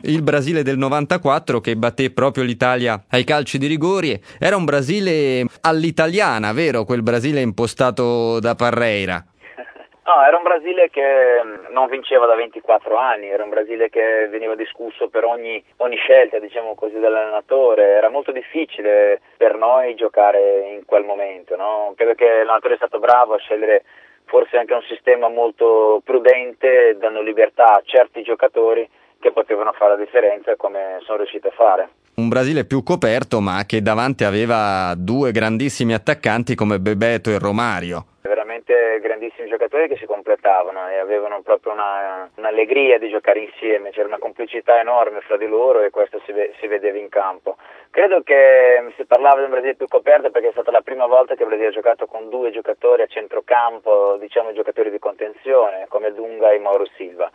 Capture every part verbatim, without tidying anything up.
Il Brasile del novantaquattro che batté proprio l'Italia ai calci di rigori era un Brasile all'italiana, vero? Quel Brasile impostato da Parreira. No, era un Brasile che non vinceva da ventiquattro anni, era un Brasile che veniva discusso per ogni, ogni scelta, diciamo così, dell'allenatore. Era molto difficile per noi giocare in quel momento, no? Credo che l'allenatore è stato bravo a scegliere forse anche un sistema molto prudente, dando libertà a certi giocatori che potevano fare la differenza, come sono riusciti a fare. Un Brasile più coperto, ma che davanti aveva due grandissimi attaccanti come Bebeto e Romario. Veramente grandissimi giocatori che si completavano e avevano proprio una, un'allegria di giocare insieme, c'era una complicità enorme fra di loro e questo si, ve, si vedeva in campo. Credo che si parlava di un Brasile più coperto perché è stata la prima volta che il Brasile ha giocato con due giocatori a centrocampo, diciamo giocatori di contenzione come Dunga e Mauro Silva,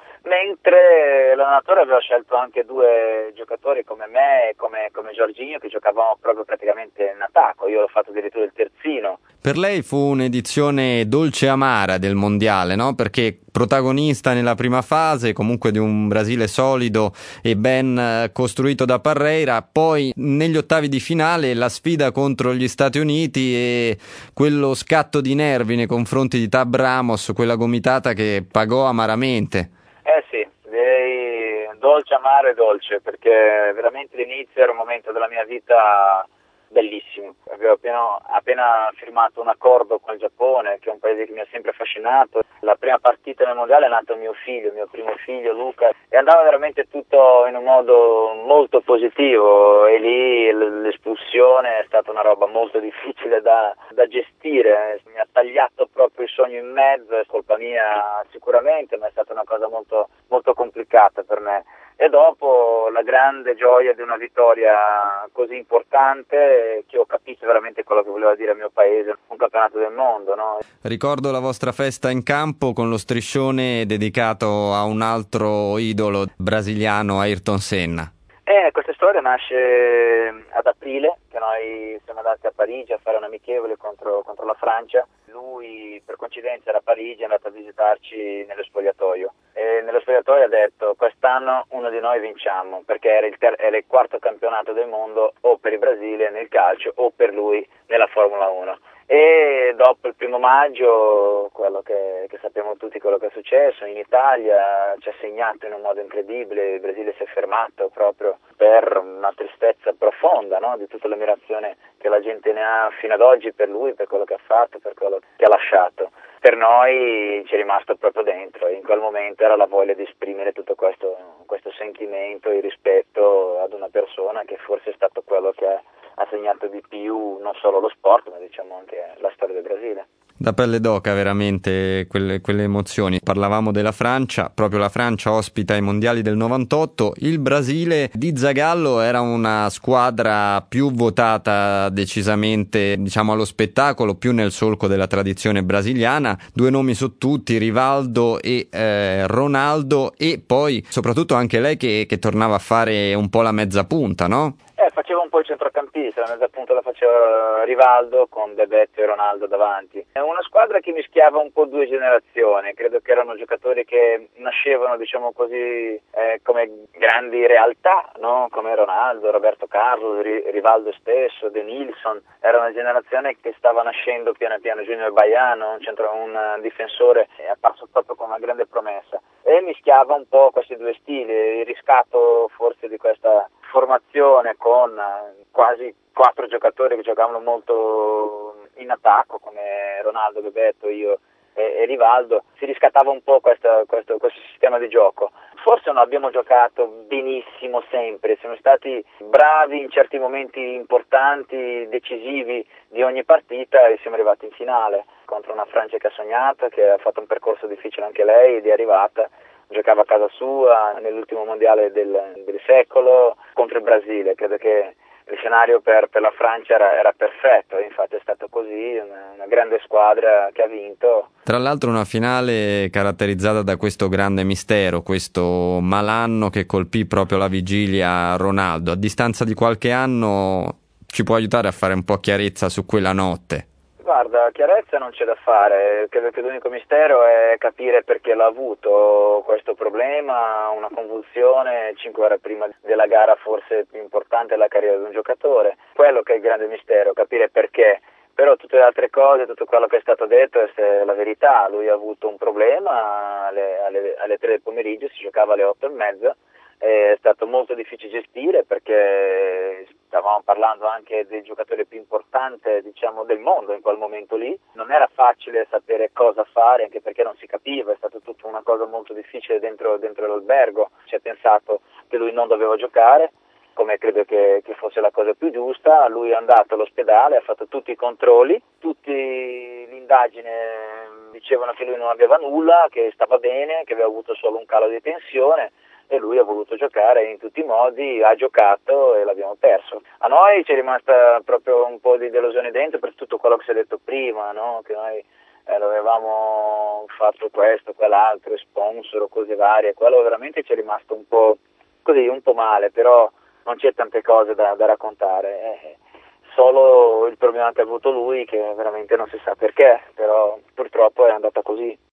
mentre l'allenatore aveva scelto anche due giocatori come me e come, come Jorginho che giocavano proprio praticamente in attacco. Io l'ho fatto addirittura il terzino. Per lei fu un'edizione dolce e amara del mondiale, no? Perché protagonista nella prima fase comunque di un Brasile solido e ben costruito da Parreira, poi negli ottavi di finale la sfida contro gli Stati Uniti e quello scatto di nervi nei confronti di Tab Ramos, quella gomitata che pagò amaramente. Eh sì, direi dolce, amaro e dolce, perché veramente l'inizio era un momento della mia vita bellissimo. Avevo appena, appena firmato un accordo con il Giappone, che è un paese che mi ha sempre affascinato. La prima partita nel mondiale è nato mio figlio, il mio primo figlio Luca, e andava veramente tutto in un modo molto positivo e lì l'espulsione è stata una roba molto difficile da, da gestire. Mi ha tagliato proprio il sogno in mezzo, è colpa mia sicuramente, ma è stata una cosa molto, molto complicata per me. E dopo la grande gioia di una vittoria così importante, che ho capito veramente quello che voleva dire il mio paese, un campionato del mondo, no? Ricordo la vostra festa in campo con lo striscione dedicato a un altro idolo brasiliano, Ayrton Senna. Eh, questa storia nasce ad aprile, che noi siamo andati a Parigi a fare un amichevole contro, contro la Francia. Lui per coincidenza era a Parigi, è andato a visitarci nello spogliatoio e nello spogliatoio ha detto: quest'anno uno di noi vinciamo, perché era il, ter- era il quarto campionato del mondo o per il Brasile nel calcio o per lui nella Formula uno. E dopo il primo maggio, quello che, che sappiamo tutti, quello che è successo in Italia ci ha segnato in un modo incredibile. Il Brasile si è fermato proprio per una tristezza profonda, no? Di tutta l'ammirazione che la gente ne ha fino ad oggi per lui, per quello che ha fatto, per quello che ha lasciato. Per noi ci è rimasto proprio dentro e in quel momento era la voglia di esprimere tutto questo, questo sentimento e rispetto ad una persona che forse è stato quello che ha ha segnato di più non solo lo sport, ma diciamo anche la storia del Brasile. Da pelle d'oca veramente quelle, quelle emozioni. Parlavamo della Francia, proprio la Francia ospita i mondiali del novantotto. Il Brasile di Zagallo era una squadra più votata decisamente, diciamo, allo spettacolo, più nel solco della tradizione brasiliana. Due nomi su tutti, Rivaldo e eh, Ronaldo, e poi soprattutto anche lei che, che tornava a fare un po' la mezza punta, no? Eh, faceva un po' il centrocampista, la mezza punta la faceva Rivaldo con Bebeto e Ronaldo davanti. È una squadra che mischiava un po' due generazioni, credo che erano giocatori che nascevano, diciamo così, eh, come grandi realtà, no? Come Ronaldo, Roberto Carlos, Rivaldo stesso, De Nilsson. Era una generazione che stava nascendo piano piano. Junior Baiano, un, centro, un difensore, è apparso proprio con una grande promessa. E mischiava un po' questi due stili, il riscatto forse di questa formazione con quasi quattro giocatori che giocavano molto in attacco come Ronaldo, Bebeto, io e, e Rivaldo. Si riscattava un po' questo, questo, questo sistema di gioco. Forse non abbiamo giocato benissimo sempre, siamo stati bravi in certi momenti importanti, decisivi di ogni partita e siamo arrivati in finale contro una Francia che ha sognato, che ha fatto un percorso difficile anche lei ed è arrivata. Giocava a casa sua nell'ultimo mondiale del, del secolo contro il Brasile. Credo che il scenario per, per la Francia era, era perfetto, infatti è stato così, una, una grande squadra che ha vinto. Tra l'altro una finale caratterizzata da questo grande mistero, questo malanno che colpì proprio la vigilia a Ronaldo. A distanza di qualche anno ci può aiutare a fare un po' chiarezza su quella notte? Guarda, chiarezza non c'è da fare, credo che l'unico mistero è capire perché l'ha avuto questo problema, una convulsione cinque ore prima della gara forse più importante della carriera di un giocatore. Quello che è il grande mistero, capire perché. Però tutte le altre cose, tutto quello che è stato detto è la verità. Lui ha avuto un problema alle, alle, alle tre del pomeriggio, si giocava alle otto e mezza. È stato molto difficile gestire perché stavamo parlando anche del giocatore più importante, diciamo, del mondo in quel momento lì. Non era facile sapere cosa fare, anche perché non si capiva, è stata tutta una cosa molto difficile dentro, dentro l'albergo. Si è pensato che lui non doveva giocare, come credo che, che fosse la cosa più giusta. Lui è andato all'ospedale, ha fatto tutti i controlli, tutti l'indagine dicevano che lui non aveva nulla, che stava bene, che aveva avuto solo un calo di tensione, e lui ha voluto giocare in tutti i modi, ha giocato e l'abbiamo perso. A noi ci è rimasta proprio un po' di delusione dentro per tutto quello che si è detto prima, no? Che noi eh, avevamo fatto questo, quell'altro, sponsor, cose varie. Quello veramente ci è rimasto un po' così, un po' male, però non c'è tante cose da, da raccontare. Eh, solo il problema che ha avuto lui, che veramente non si sa perché, però purtroppo è andata così.